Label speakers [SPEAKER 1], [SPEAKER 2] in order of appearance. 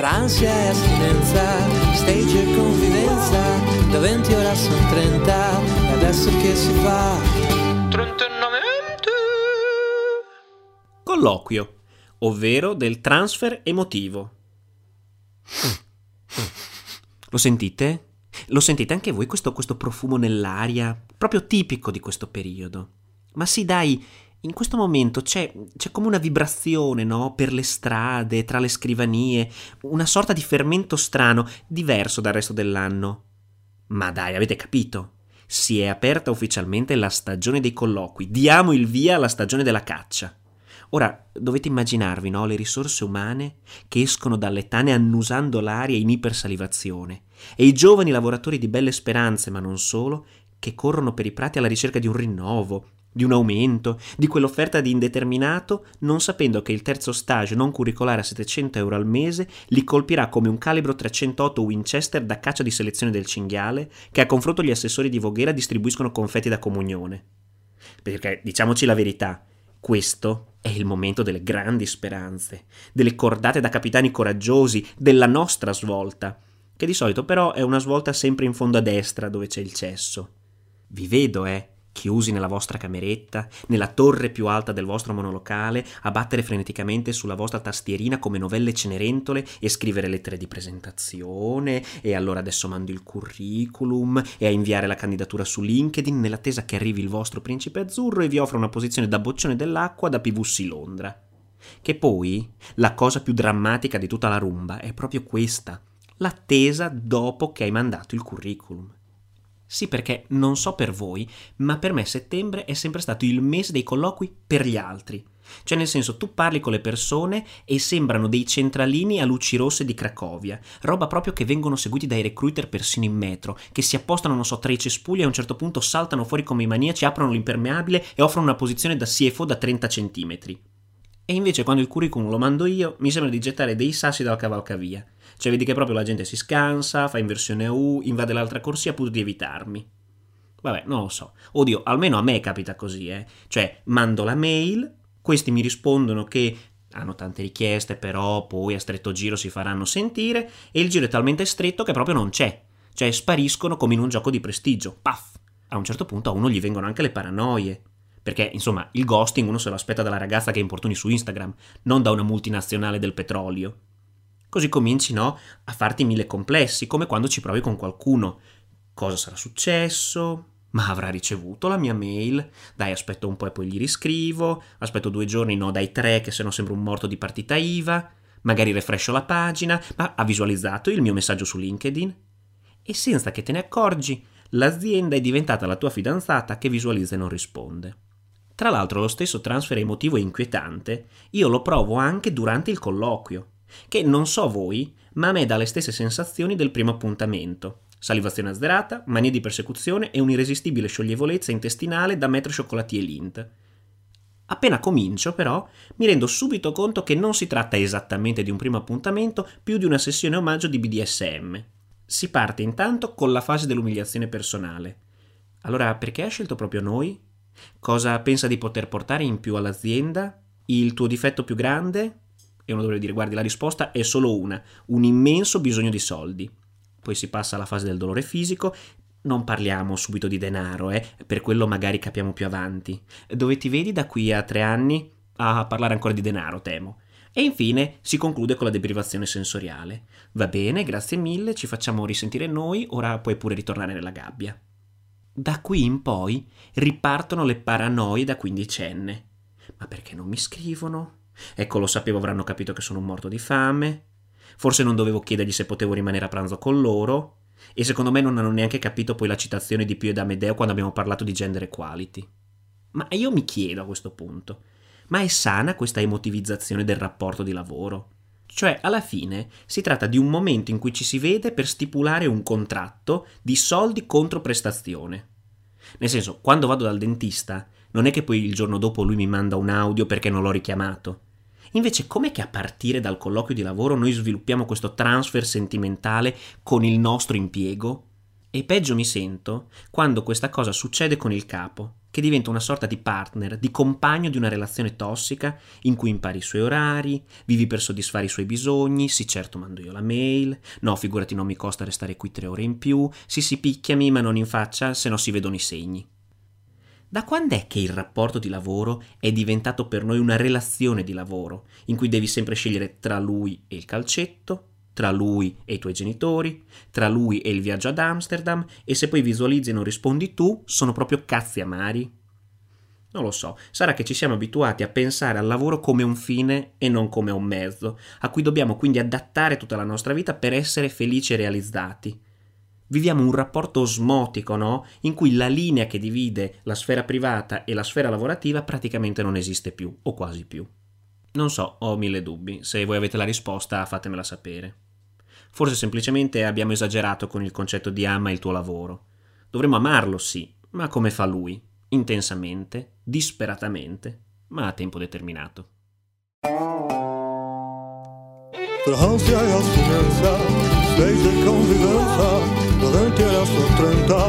[SPEAKER 1] Tra ansia e astinenza, stage e confidenza, da 20 ora sono 30, e adesso che si fa? 39.
[SPEAKER 2] Colloquio, ovvero del transfer emotivo. Lo sentite? Lo sentite anche voi questo profumo nell'aria, proprio tipico di questo periodo? Ma sì, dai, in questo momento c'è come una vibrazione, no? Per le strade, tra le scrivanie, una sorta di fermento strano, diverso dal resto dell'anno. Ma dai, avete capito? Si è aperta ufficialmente la stagione dei colloqui, diamo il via alla stagione della caccia. Ora, dovete immaginarvi, no, le risorse umane che escono dalle tane annusando l'aria in ipersalivazione e i giovani lavoratori di belle speranze, ma non solo, che corrono per i prati alla ricerca di un rinnovo, di un aumento, di quell'offerta di indeterminato, non sapendo che il terzo stage non curricolare a 700 euro al mese li colpirà come un calibro 308 Winchester da caccia di selezione del cinghiale che a confronto gli assessori di Voghera distribuiscono confetti da comunione. Perché, diciamoci la verità, questo è il momento delle grandi speranze, delle cordate da capitani coraggiosi, della nostra svolta, che di solito però è una svolta sempre in fondo a destra dove c'è il cesso. Vi vedo, chiusi nella vostra cameretta, nella torre più alta del vostro monolocale, a battere freneticamente sulla vostra tastierina come novelle cenerentole e scrivere lettere di presentazione, e allora adesso mando il curriculum, e a inviare la candidatura su LinkedIn nell'attesa che arrivi il vostro principe azzurro e vi offra una posizione da boccione dell'acqua da PVC Londra. Che poi la cosa più drammatica di tutta la rumba è proprio questa, l'attesa dopo che hai mandato il curriculum. Sì, perché non so per voi, ma per me settembre è sempre stato il mese dei colloqui per gli altri. Cioè, nel senso, tu parli con le persone e sembrano dei centralini a luci rosse di Cracovia, roba proprio che vengono seguiti dai recruiter persino in metro, che si appostano, non so, tra i cespugli e a un certo punto saltano fuori come i maniaci, aprono l'impermeabile e offrono una posizione da CFO da 30 centimetri. E invece quando il curriculum lo mando io, mi sembra di gettare dei sassi dal cavalcavia. Cioè vedi che proprio la gente si scansa, fa inversione a U, invade l'altra corsia pur di evitarmi. Vabbè, non lo so. Oddio, almeno a me capita così, Cioè, mando la mail, questi mi rispondono che hanno tante richieste, però poi a stretto giro si faranno sentire, e il giro è talmente stretto che proprio non c'è. Cioè, spariscono come in un gioco di prestigio. Paf! A un certo punto a uno gli vengono anche le paranoie. Perché, insomma, il ghosting uno se lo aspetta dalla ragazza che importuni su Instagram, non da una multinazionale del petrolio. Così cominci, no, a farti mille complessi, come quando ci provi con qualcuno. Cosa sarà successo? Ma avrà ricevuto la mia mail? Dai, aspetto un po' e poi gli riscrivo. Aspetto 2 giorni, no, dai 3, che sennò sembro un morto di partita IVA. Magari refrescio la pagina. Ma ha visualizzato il mio messaggio su LinkedIn? E senza che te ne accorgi, l'azienda è diventata la tua fidanzata che visualizza e non risponde. Tra l'altro lo stesso transfer emotivo è inquietante, io lo provo anche durante il colloquio, che non so voi, ma a me dà le stesse sensazioni del primo appuntamento. Salivazione azzerata, mania di persecuzione e un'irresistibile scioglievolezza intestinale da metro cioccolati e Lindt. Appena comincio, però, mi rendo subito conto che non si tratta esattamente di un primo appuntamento, più di una sessione omaggio di BDSM. Si parte intanto con la fase dell'umiliazione personale. Allora, perché hai scelto proprio noi? Cosa pensa di poter portare in più all'azienda? Il tuo difetto più grande? E uno dovrebbe dire, guardi, la risposta è solo una, un immenso bisogno di soldi. Poi si passa alla fase del dolore fisico, non parliamo subito di denaro, per quello magari capiamo più avanti. Dove ti vedi da qui a 3 anni? A parlare ancora di denaro, temo. E infine si conclude con la deprivazione sensoriale. Va bene, grazie mille, ci facciamo risentire noi, ora puoi pure ritornare nella gabbia. Da qui in poi ripartono le paranoie da quindicenne. Ma perché non mi scrivono? Ecco, lo sapevo, avranno capito che sono un morto di fame. Forse non dovevo chiedergli se potevo rimanere a pranzo con loro. E secondo me non hanno neanche capito poi la citazione di Pio ed Amedeo quando abbiamo parlato di gender equality. Ma io mi chiedo a questo punto, ma è sana questa emotivizzazione del rapporto di lavoro? Cioè, alla fine, si tratta di un momento in cui ci si vede per stipulare un contratto di soldi contro prestazione. Nel senso, quando vado dal dentista, non è che poi il giorno dopo lui mi manda un audio perché non l'ho richiamato. Invece, com'è che a partire dal colloquio di lavoro noi sviluppiamo questo transfer sentimentale con il nostro impiego? E peggio mi sento quando questa cosa succede con il capo. che diventa una sorta di partner, di compagno di una relazione tossica in cui impari i suoi orari, vivi per soddisfare i suoi bisogni, sì certo mando io la mail, no figurati non mi costa restare qui 3 ore in più, sì picchiami ma non in faccia se no si vedono i segni. Da quando è che il rapporto di lavoro è diventato per noi una relazione di lavoro, in cui devi sempre scegliere tra lui e il calcetto, tra lui e i tuoi genitori, tra lui e il viaggio ad Amsterdam, e se poi visualizzi e non rispondi tu, sono proprio cazzi amari? Non lo so, sarà che ci siamo abituati a pensare al lavoro come un fine e non come un mezzo, a cui dobbiamo quindi adattare tutta la nostra vita per essere felici e realizzati. Viviamo un rapporto osmotico, no? In cui la linea che divide la sfera privata e la sfera lavorativa praticamente non esiste più, o quasi più. Non so, ho 1000 dubbi. Se voi avete la risposta, fatemela sapere. Forse semplicemente abbiamo esagerato con il concetto di ama il tuo lavoro. Dovremmo amarlo, sì, ma come fa lui? Intensamente, disperatamente, ma a tempo determinato.
[SPEAKER 3] Verhaalst jij als tenenza, steeds confidenza, davanti alla sua 30.